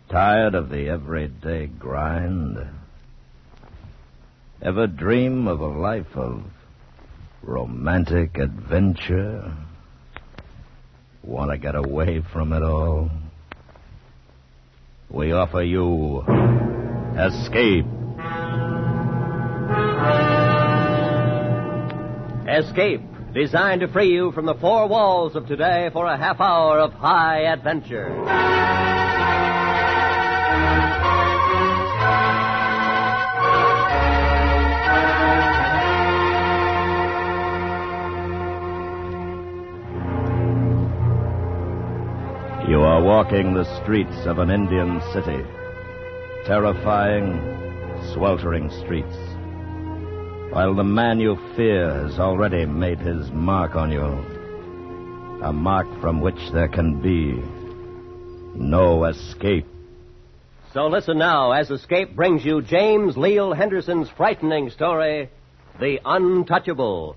Tired of the everyday grind? Ever dream of a life of romantic adventure? Want to get away from it all? We offer you Escape. Escape, designed to free you from the four walls of today for a half hour of high adventure. You are walking the streets of an Indian city. Terrifying, sweltering streets. While the man you fear has already made his mark on you. A mark from which there can be no escape. So listen now as Escape brings you James Leal Henderson's frightening story, The Untouchable.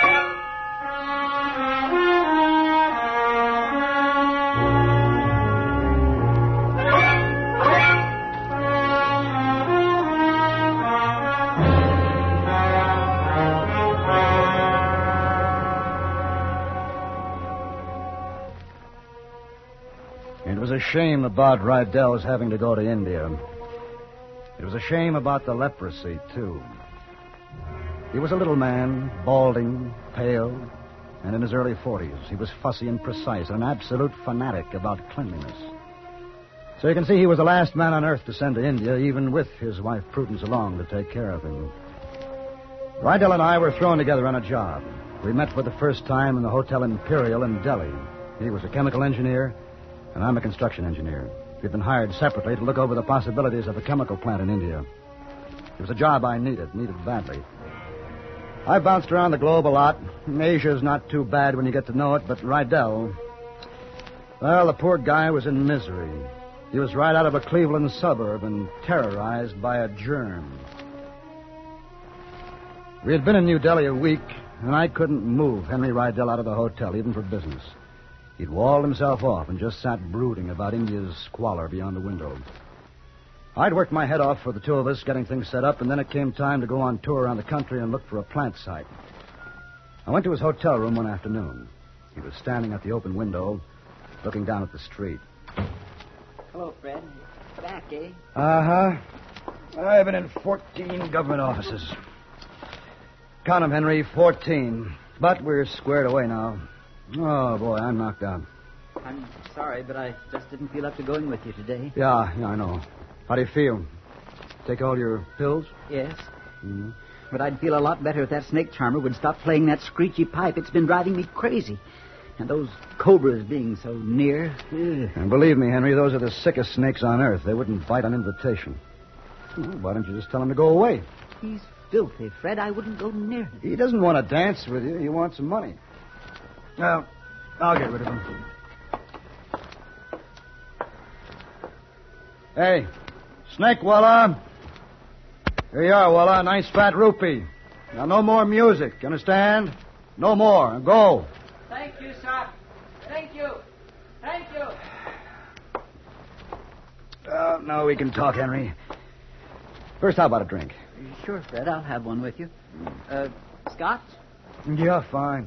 It was a shame about Rydell's having to go to India. It was a shame about the leprosy, too. He was a little man, balding, pale, and in his early 40s. He was fussy and precise, an absolute fanatic about cleanliness. So you can see he was the last man on earth to send to India, even with his wife Prudence along to take care of him. Rydell and I were thrown together on a job. We met for the first time in the Hotel Imperial in Delhi. He was a chemical engineer, and I'm a construction engineer. We'd been hired separately to look over the possibilities of a chemical plant in India. It was a job I needed badly. I bounced around the globe a lot. Asia's not too bad when you get to know it, but Rydell, well, the poor guy was in misery. He was right out of a Cleveland suburb and terrorized by a germ. We had been in New Delhi a week, and I couldn't move Henry Rydell out of the hotel, even for business. He'd walled himself off and just sat brooding about India's squalor beyond the window. I'd worked my head off for the two of us, getting things set up, and then it came time to go on tour around the country and look for a plant site. I went to his hotel room one afternoon. He was standing at the open window, looking down at the street. Hello, Fred. Back, eh? Uh-huh. I've been in 14 government offices. Count 'em, Henry, 14. But we're squared away now. Oh, boy, I'm knocked out. I'm sorry, but I just didn't feel up to going with you today. Yeah, I know. How do you feel? Take all your pills? Yes. Mm-hmm. But I'd feel a lot better if that snake charmer would stop playing that screechy pipe. It's been driving me crazy. And those cobras being so near. And believe me, Henry, those are the sickest snakes on earth. They wouldn't bite on invitation. Well, why don't you just tell him to go away? He's filthy, Fred. I wouldn't go near him. He doesn't want to dance with you. He wants some money. Well, I'll get rid of him. Hey, Snake Walla. Here you are, Walla. Nice fat rupee. Now, no more music. You understand? No more. Go. Thank you, sir. Thank you. Thank you. Now we can talk, Henry. First, how about a drink? Sure, Fred. I'll have one with you. Scotch? Yeah, fine.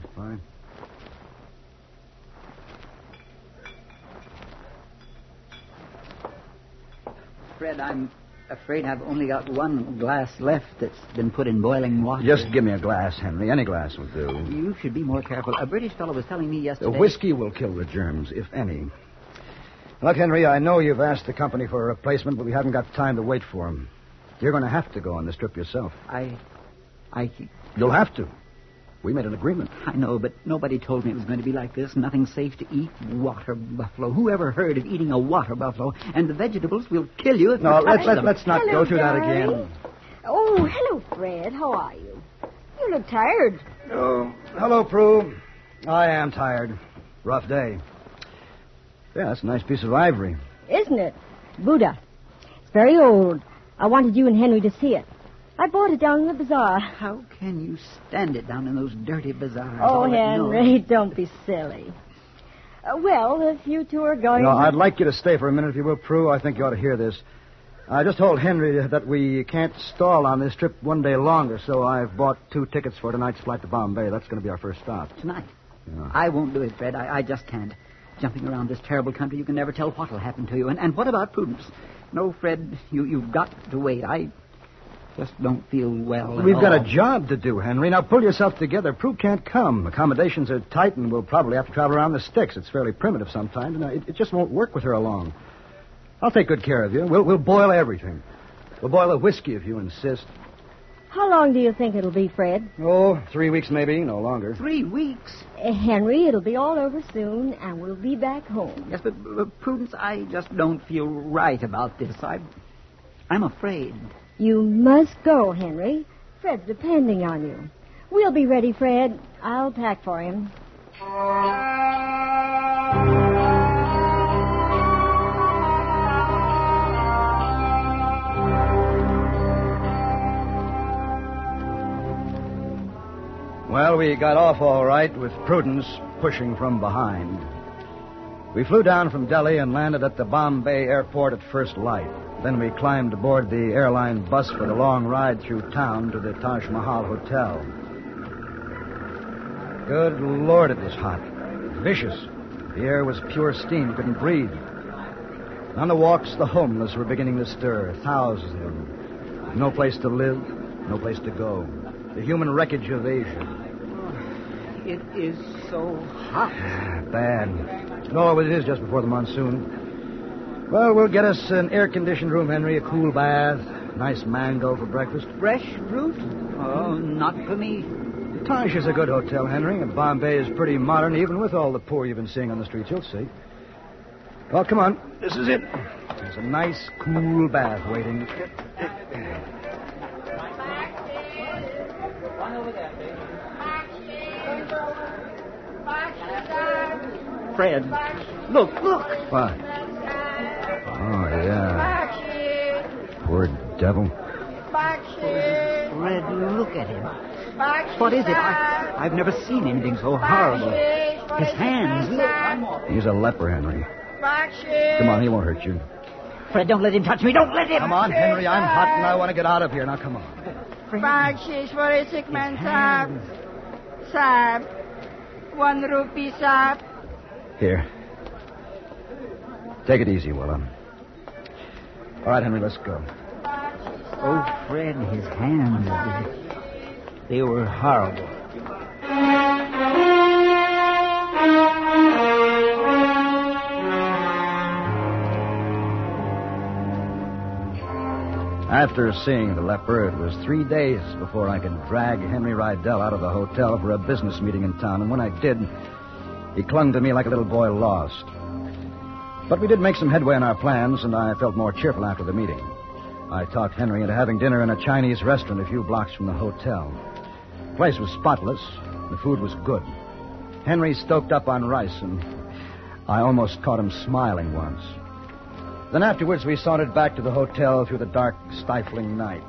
Fred, I'm afraid I've only got one glass left that's been put in boiling water. Just give me a glass, Henry. Any glass will do. You should be more careful. A British fellow was telling me yesterday... The whiskey will kill the germs, if any. Look, Henry, I know you've asked the company for a replacement, but we haven't got time to wait for him. You're going to have to go on this trip yourself. You'll have to. We made an agreement. I know, but nobody told me it was going to be like this. Nothing safe to eat. Water buffalo. Who ever heard of eating a water buffalo? And the vegetables will kill you if you touch them. Let's not go through that again. Oh, hello, Fred. How are you? You look tired. Oh, hello, Prue. I am tired. Rough day. Yeah, that's a nice piece of ivory. Isn't it? Buddha. It's very old. I wanted you and Henry to see it. I bought it down in the bazaar. How can you stand it down in those dirty bazaars? Oh, Henry, don't be silly. Well, if you two are going... No, I'd like you to stay for a minute, if you will, Prue. I think you ought to hear this. I just told Henry that we can't stall on this trip one day longer, so I've bought 2 tickets for tonight's flight to Bombay. That's going to be our first stop. Tonight? Yeah. I won't do it, Fred. I just can't. Jumping around this terrible country, you can never tell what will happen to you. And what about Prudence? No, Fred, you've got to wait. I just don't feel well at We've all. got a job to do, Henry. Now, pull yourself together. Prue can't come. Accommodations are tight, and we'll probably have to travel around the sticks. It's fairly primitive sometimes, and it just won't work with her along. I'll take good care of you. We'll boil everything. We'll boil a whiskey if you insist. How long do you think it'll be, Fred? Oh, 3 weeks maybe, no longer. 3 weeks? Henry, it'll be all over soon, and we'll be back home. Yes, but Prudence, I just don't feel right about this. I'm afraid. You must go, Henry. Fred's depending on you. We'll be ready, Fred. I'll pack for him. Well, we got off all right with Prudence pushing from behind. We flew down from Delhi and landed at the Bombay airport at first light. Then we climbed aboard the airline bus for the long ride through town to the Taj Mahal Hotel. Good Lord, it was hot. Vicious. The air was pure steam. You couldn't breathe. On the walks, the homeless were beginning to stir. Thousands of them. No place to live, no place to go. The human wreckage of Asia. It is so hot. Bad. No, it is just before the monsoon. Well, we'll get us an air-conditioned room, Henry, a cool bath, nice mango for breakfast. Fresh fruit? Oh, not for me. Taj is a good hotel, Henry, and Bombay is pretty modern, even with all the poor you've been seeing on the streets. You'll see. Well, come on. This is it. There's a nice, cool bath waiting. Fred, look. What? Oh, yeah. Poor devil. Fred, look at him. What is it? I've never seen anything so horrible. His hands, look. He's a leper, Henry. Come on, he won't hurt you. Fred, don't let him touch me. Don't let him. Come on, Henry. I'm hot and I want to get out of here. Now, come on. Bakshish for a sick man, Saab. Saab. 1 rupee, Saab. Here. Take it easy, Willa. All right, Henry, let's go. Oh, Fred, his hands. They were horrible. After seeing the leper, it was 3 days before I could drag Henry Rydell out of the hotel for a business meeting in town. And when I did, he clung to me like a little boy lost. But we did make some headway in our plans, and I felt more cheerful after the meeting. I talked Henry into having dinner in a Chinese restaurant a few blocks from the hotel. The place was spotless. The food was good. Henry stoked up on rice, and I almost caught him smiling once. Then afterwards, we sauntered back to the hotel through the dark, stifling night.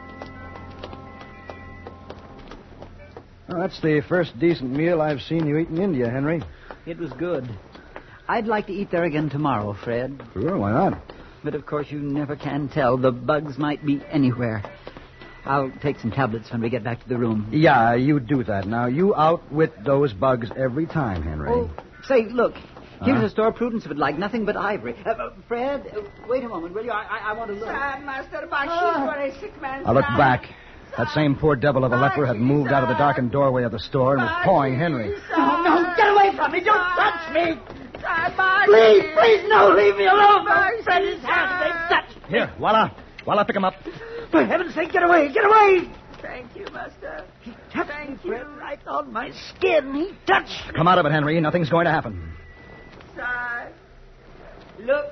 Well, that's the first decent meal I've seen you eat in India, Henry. It was good. I'd like to eat there again tomorrow, Fred. Sure, why not? But, of course, you never can tell. The bugs might be anywhere. I'll take some tablets when we get back to the room. Yeah, you do that. Now, you outwit those bugs every time, Henry. Oh, say, look. Here's a store Prudence would like. Nothing but ivory. Fred, wait a moment, will you? I want to look. Saab, Master Bakshish for a sick man, I looked Saab. back. That same poor devil of a leper had moved out of the darkened doorway of the store and was pawing Henry. No, get away from me. Don't touch me. Saab, Bakshish. Please, no, leave me alone. Don't spread his hands. They've touched me. Here, Walla, pick him up. For heaven's sake, get away. Get away. Thank you, Master. He touched me, Fred, right on my skin. He touched. Come out of it, Henry. Nothing's going to happen. Saab. Look.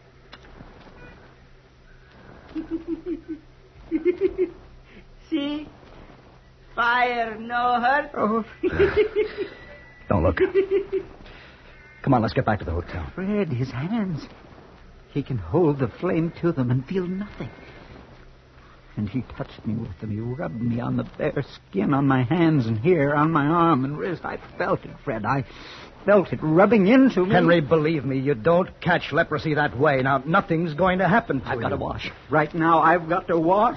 See? Fire, no hurt. Oh. Don't look. Come on, let's get back to the hotel. Fred, his hands. He can hold the flame to them and feel nothing. And he touched me with them. He rubbed me on the bare skin, on my hands and here, on my arm and wrist. I felt it, Fred. I felt it rubbing into me. Henry, believe me, you don't catch leprosy that way. Now, nothing's going to happen to you. I've got to wash. Right now, I've got to wash.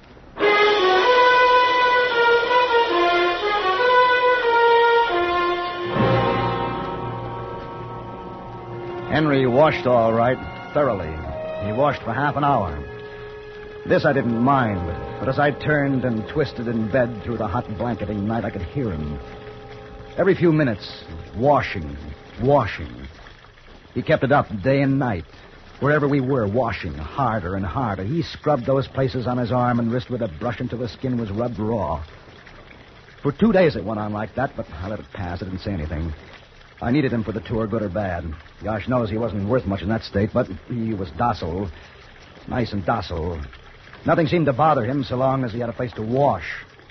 Henry washed all right, thoroughly. He washed for half an hour. This I didn't mind, but as I turned and twisted in bed through the hot blanketing night, I could hear him. Every few minutes, washing. He kept it up day and night. Wherever we were, washing harder and harder. He scrubbed those places on his arm and wrist with a brush until the skin was rubbed raw. For 2 days it went on like that, but I let it pass. I didn't say anything. I needed him for the tour, good or bad. Gosh knows he wasn't worth much in that state, but he was docile. Nice and docile. Nothing seemed to bother him so long as he had a place to wash.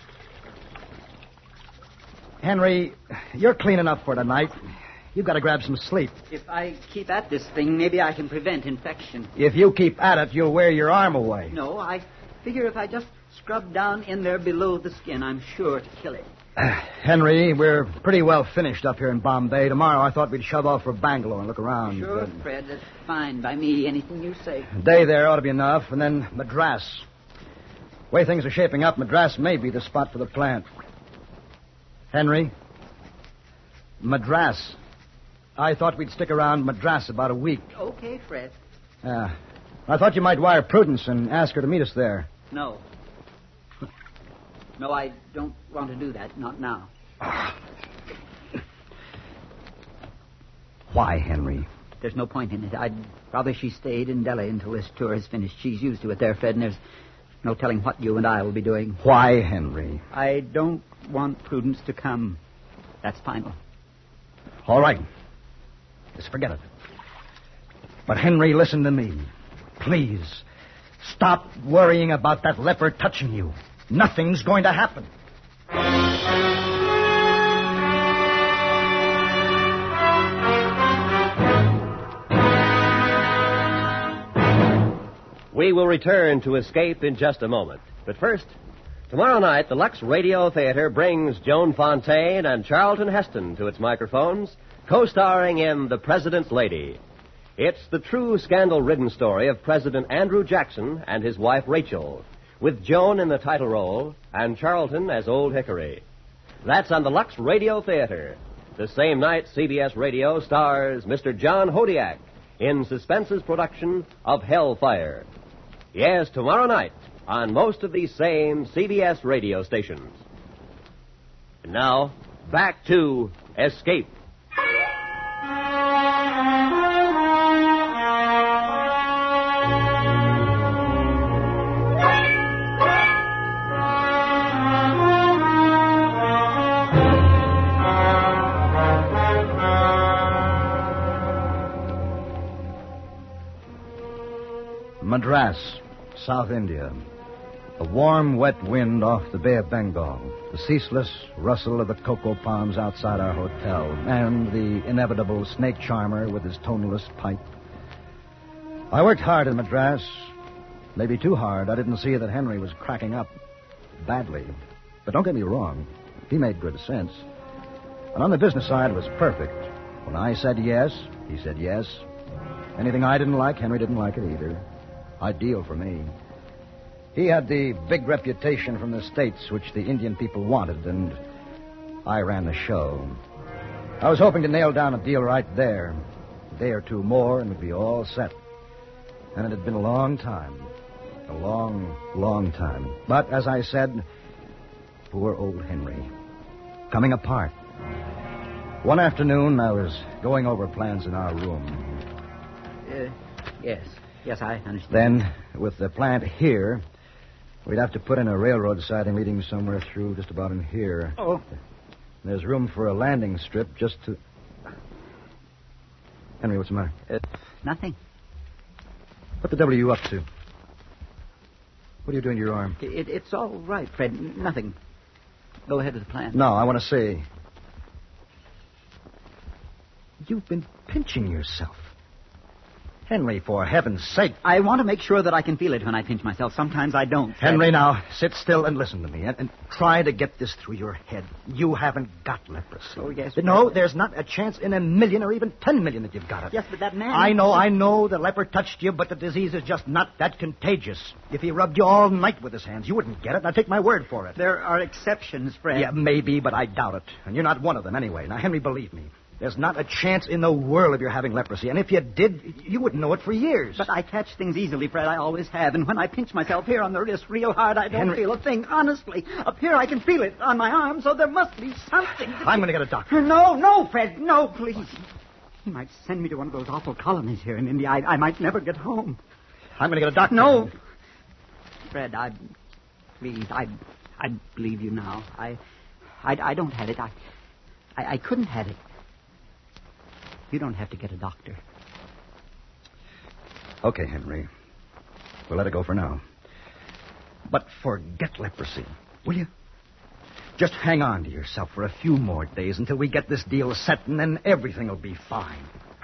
Henry, you're clean enough for tonight. You've got to grab some sleep. If I keep at this thing, maybe I can prevent infection. If you keep at it, you'll wear your arm away. No, I figure if I just scrub down in there below the skin, I'm sure to kill it. Henry, we're pretty well finished up here in Bombay. Tomorrow I thought we'd shove off for Bangalore and look around. Sure, Fred, that's fine by me. Anything you say. A day there ought to be enough, and then Madras. The way things are shaping up, Madras may be the spot for the plant. Henry, Madras. I thought we'd stick around Madras about a week. Okay, Fred. I thought you might wire Prudence and ask her to meet us there. No. No, I don't want to do that. Not now. Why, Henry? There's no point in it. I'd rather she stayed in Delhi until this tour is finished. She's used to it there, Fred, and there's no telling what you and I will be doing. Why, Henry? I don't want Prudence to come. That's final. All right. Just forget it. But, Henry, listen to me. Please. Stop worrying about that leper touching you. Nothing's going to happen. We will return to Escape in just a moment. But first, tomorrow night, the Lux Radio Theater brings Joan Fontaine and Charlton Heston to its microphones, co-starring in The President's Lady. It's the true scandal-ridden story of President Andrew Jackson and his wife Rachel, with Joan in the title role and Charlton as Old Hickory. That's on the Lux Radio Theater. The same night, CBS Radio stars Mr. John Hodiak in Suspense's production of Hellfire. Yes, tomorrow night on most of these same CBS radio stations. And now, back to Escape. Madras, South India. A warm, wet wind off the Bay of Bengal. The ceaseless rustle of the cocoa palms outside our hotel. And the inevitable snake charmer with his toneless pipe. I worked hard in Madras. Maybe too hard. I didn't see that Henry was cracking up badly. But don't get me wrong. He made good sense. And on the business side, it was perfect. When I said yes, he said yes. Anything I didn't like, Henry didn't like it either. Ideal for me. He had the big reputation from the States which the Indian people wanted, and I ran the show. I was hoping to nail down a deal right there. A day or two more, and we'd be all set. And it had been a long time. A long, long time. But, as I said, poor old Henry. Coming apart. One afternoon, I was going over plans in our room. Yes. Yes, I understand. Then, with the plant here, we'd have to put in a railroad siding leading somewhere through just about in here. Oh. There's room for a landing strip just to... Henry, what's the matter? Nothing. What the devil are you up to? What are you doing to your arm? It's all right, Fred. Nothing. Go ahead with the plan. No, I want to see. You've been pinching yourself. Henry, for heaven's sake. I want to make sure that I can feel it when I pinch myself. Sometimes I don't. Henry, now, sit still and listen to me. And try to get this through your head. You haven't got leprosy. Oh, yes. No, there's not a chance in 1,000,000 or even 10 million that you've got it. Yes, but that man... I know the leper touched you, but the disease is just not that contagious. If he rubbed you all night with his hands, you wouldn't get it. Now, take my word for it. There are exceptions, Fred. Yeah, maybe, but I doubt it. And you're not one of them anyway. Now, Henry, believe me. There's not a chance in the world of your having leprosy. And if you did, you wouldn't know it for years. But I catch things easily, Fred. I always have. And when I pinch myself here on the wrist real hard, I don't feel a thing. Honestly. Up here, I can feel it on my arm, so there must be something. I'm going to get a doctor. No, Fred. No, please. He might send me to one of those awful colonies here in India. I might never get home. I'm going to get a doctor. No. Fred, I believe you now. I don't have it. I couldn't have it. You don't have to get a doctor. Okay, Henry. We'll let it go for now. But forget leprosy, will you? Just hang on to yourself for a few more days until we get this deal set, and then everything will be fine.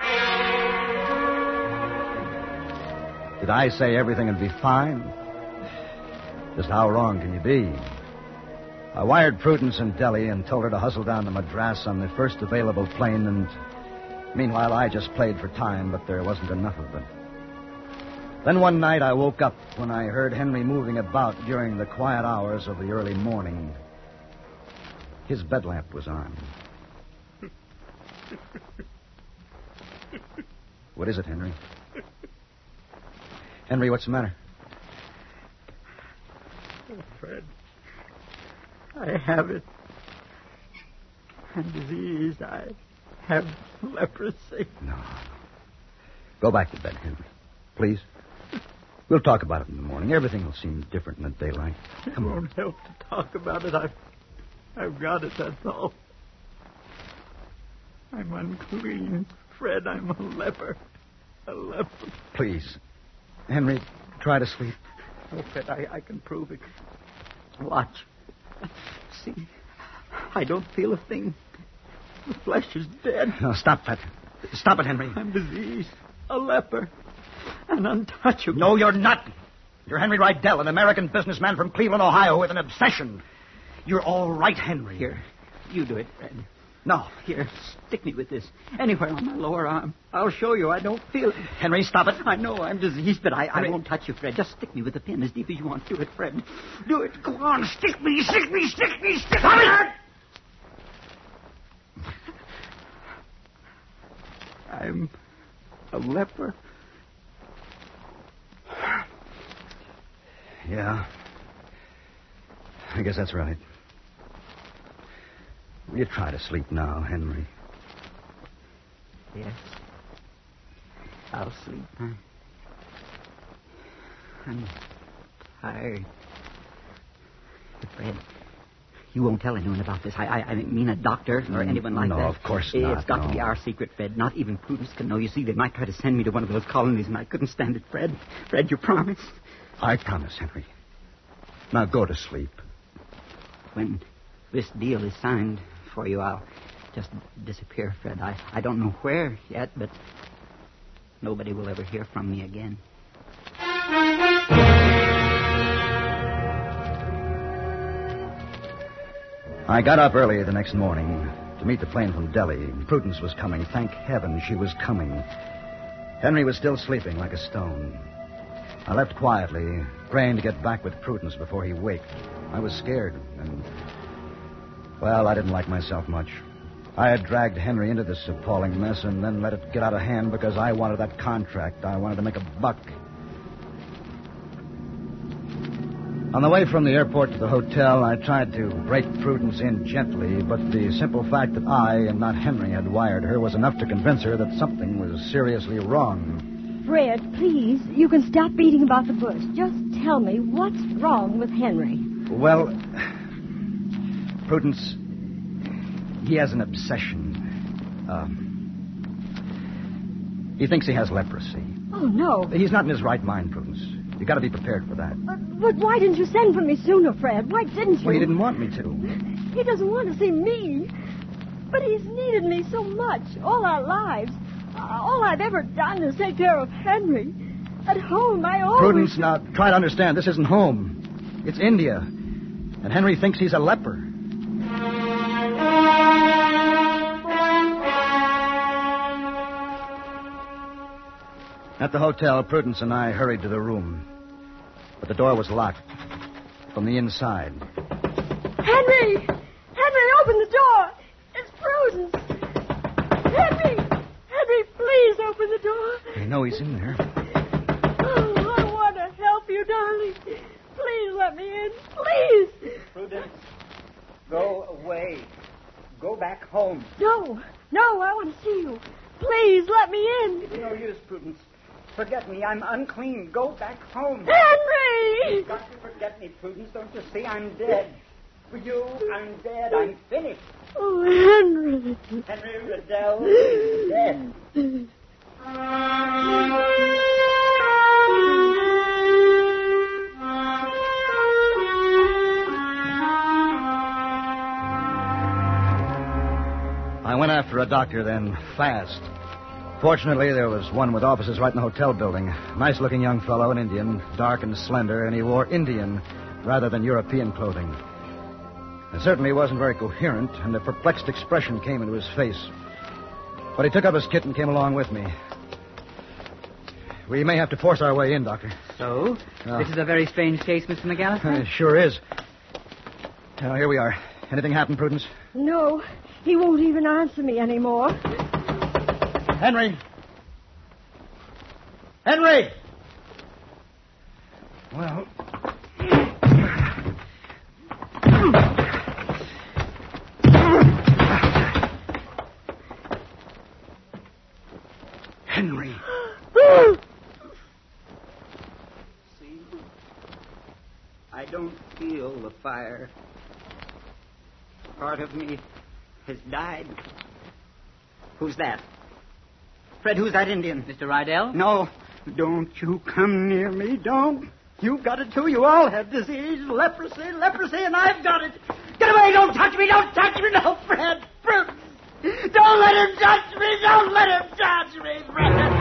Did I say everything will be fine? Just how wrong can you be? I wired Prudence in Delhi and told her to hustle down to Madras on the first available plane, and meanwhile I just played for time, but there wasn't enough of it. Then one night I woke up when I heard Henry moving about during the quiet hours of the early morning. His bed lamp was on. What is it, Henry? Henry, what's the matter? Oh, Fred. I have it. I'm diseased. I have leprosy. No. Go back to bed, Henry. Please. We'll talk about it in the morning. Everything will seem different in the daylight. Come on. It won't help to talk about it. I've got it, that's all. I'm unclean. Fred, I'm a leper. A leper. Please. Henry, try to sleep. Oh, Fred, I can prove it. Watch. See, I don't feel a thing. The flesh is dead. No, stop that. Stop it, Henry. I'm diseased. A leper. An untouchable. No, you're not. You're Henry Rydell, an American businessman from Cleveland, Ohio, with an obsession. You're all right, Henry. Here, you do it, Fred. No. Here, stick me with this. Anywhere on my lower arm. I'll show you I don't feel it. Henry, stop it. I know I'm diseased, but I won't touch you, Fred. Just stick me with the pin as deep as you want. Do it, Fred. Do it. Go on. Stick me, stick me, stick me, stick me. I'm a leper. Yeah. I guess that's right. You try to sleep now, Henry. Yes. I'll sleep. I'm tired. But Fred, you won't tell anyone about this. I didn't mean a doctor or anyone like that. No, of course not. It's got to be our secret, Fred. Not even Prudence can know. You see, they might try to send me to one of those colonies, and I couldn't stand it, Fred. Fred, you promise? I promise, Henry. Now go to sleep. When this deal is signed for you, I'll just disappear, Fred. I don't know where yet, but nobody will ever hear from me again. I got up early the next morning to meet the plane from Delhi. Prudence was coming. Thank heaven she was coming. Henry was still sleeping like a stone. I left quietly, praying to get back with Prudence before he waked. I was scared, and, well, I didn't like myself much. I had dragged Henry into this appalling mess and then let it get out of hand because I wanted that contract. I wanted to make a buck. On the way from the airport to the hotel, I tried to break Prudence in gently, but the simple fact that I and not Henry had wired her was enough to convince her that something was seriously wrong. Fred, please, you can stop beating about the bush. Just tell me what's wrong with Henry. Well, Prudence, he has an obsession. He thinks he has leprosy. Oh, no. He's not in his right mind, Prudence. You got to be prepared for that. But why didn't you send for me sooner, Fred? Why didn't you? Well, he didn't want me to. He doesn't want to see me. But he's needed me so much, all our lives. All I've ever done is take care of Henry. At home, I always... Prudence, now, try to understand. This isn't home. It's India. And Henry thinks he's a leper. At the hotel, Prudence and I hurried to the room. But the door was locked from the inside. Henry! Henry, open the door! It's Prudence! Henry! Henry, please open the door! I know he's in there. Oh, I want to help you, darling. Please let me in. Please! Prudence, go away. Go back home. No, I want to see you. Please let me in. It's no use, Prudence. Forget me. I'm unclean. Go back home. Henry! You've got to forget me, Prudence. Don't you see? I'm dead. For you, I'm dead. I'm finished. Oh, Henry. Henry Riddell is dead. I went after a doctor then, fast. Fortunately, there was one with offices right in the hotel building. Nice-looking young fellow, an Indian, dark and slender, and he wore Indian rather than European clothing. It certainly wasn't very coherent, and a perplexed expression came into his face. But he took up his kit and came along with me. We may have to force our way in, Doctor. So? This is a very strange case, Mr. McAllister? It sure is. Now, here we are. Anything happen, Prudence? No, he won't even answer me anymore. Henry! Henry! Well... Henry. See? I don't feel the fire. Part of me has died. Who's that? Fred, who's that Indian? Mr. Rydell? No. Don't you come near me. Don't. You've got it, too. You all have disease, leprosy, and I've got it. Get away. Don't touch me. Don't touch me. No, Fred. Fred. Don't let him touch me. Don't let him touch me, Fred.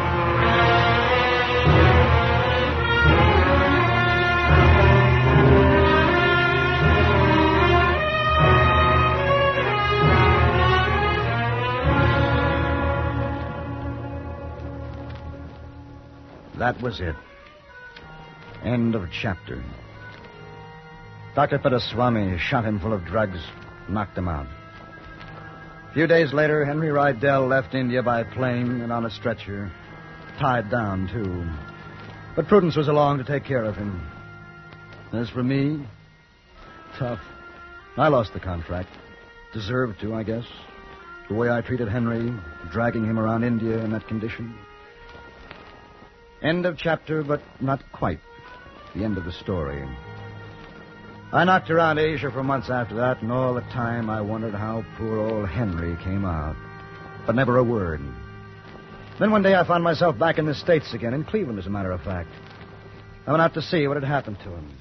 That was it. End of chapter. Dr. Pedaswamy shot him full of drugs, knocked him out. A few days later, Henry Rydell left India by plane and on a stretcher, tied down, too. But Prudence was along to take care of him. As for me, tough. I lost the contract. Deserved to, I guess. The way I treated Henry, dragging him around India in that condition. End of chapter, but not quite the end of the story. I knocked around Asia for months after that, and all the time I wondered how poor old Henry came out. But never a word. Then one day I found myself back in the States again, in Cleveland, as a matter of fact. I went out to see what had happened to him.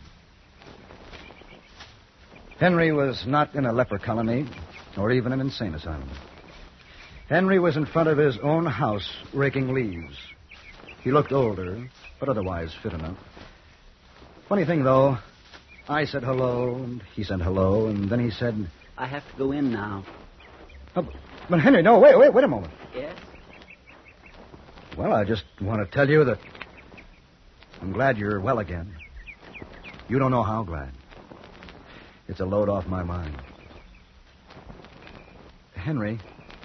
Henry was not in a leper colony, or even an insane asylum. Henry was in front of his own house, raking leaves. He looked older, but otherwise fit enough. Funny thing, though, I said hello, and he said hello, and then he said... I have to go in now. Oh, but Henry, no, wait a moment. Yes? Well, I just want to tell you that I'm glad you're well again. You don't know how glad. It's a load off my mind. Henry,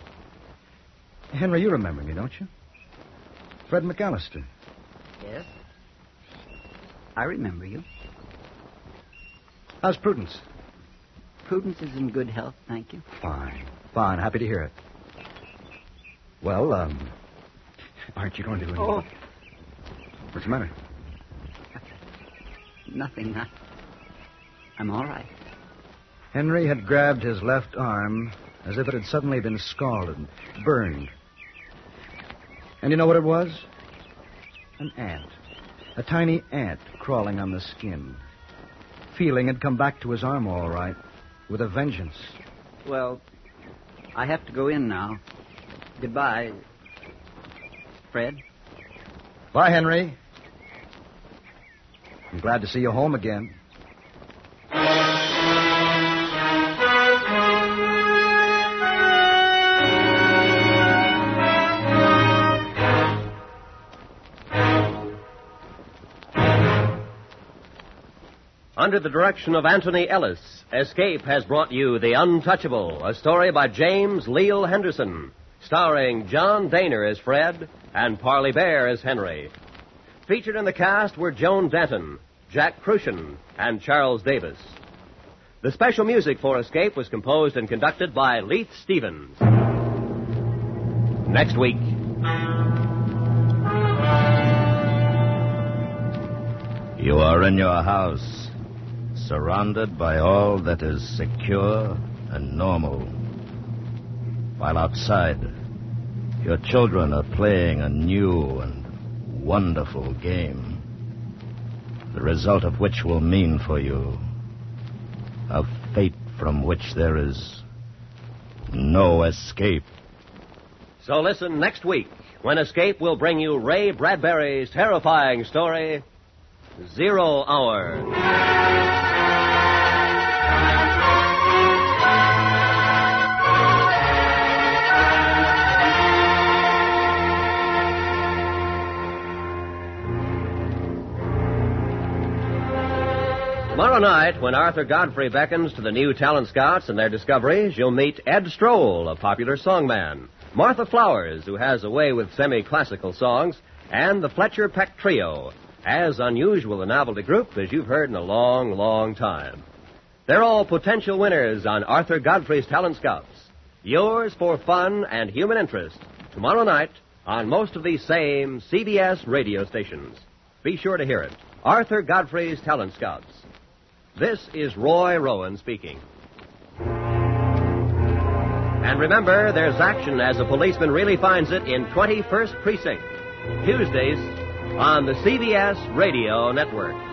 you remember me, don't you? Fred McAllister. Yes. I remember you. How's Prudence? Prudence is in good health, thank you. Fine. Happy to hear it. Well, aren't you going to... Oh. What's the matter? Nothing. I'm all right. Henry had grabbed his left arm as if it had suddenly been scalded, burned. And you know what it was? An ant. A tiny ant crawling on the skin. Feeling had come back to his arm all right, with a vengeance. Well, I have to go in now. Goodbye. Fred. Bye, Henry. I'm glad to see you home again. Under the direction of Anthony Ellis, Escape has brought you The Untouchable, a story by James Leal Henderson, starring John Daner as Fred and Parley Bear as Henry. Featured in the cast were Joan Danton, Jack Crucian, and Charles Davis. The special music for Escape was composed and conducted by Leith Stevens. Next week. You are in your house, surrounded by all that is secure and normal. While outside, your children are playing a new and wonderful game, the result of which will mean for you a fate from which there is no escape. So listen next week when Escape will bring you Ray Bradbury's terrifying story, 0 Hour. Tomorrow night, when Arthur Godfrey beckons to the new talent scouts and their discoveries, you'll meet Ed Stroll, a popular songman, Martha Flowers, who has a way with semi-classical songs, and the Fletcher Peck Trio, as unusual a novelty group as you've heard in a long, long time. They're all potential winners on Arthur Godfrey's Talent Scouts. Yours for fun and human interest tomorrow night on most of these same CBS radio stations. Be sure to hear it. Arthur Godfrey's Talent Scouts. This is Roy Rowan speaking. And remember, there's action as a policeman really finds it in 21st Precinct. Tuesdays on the CBS Radio Network.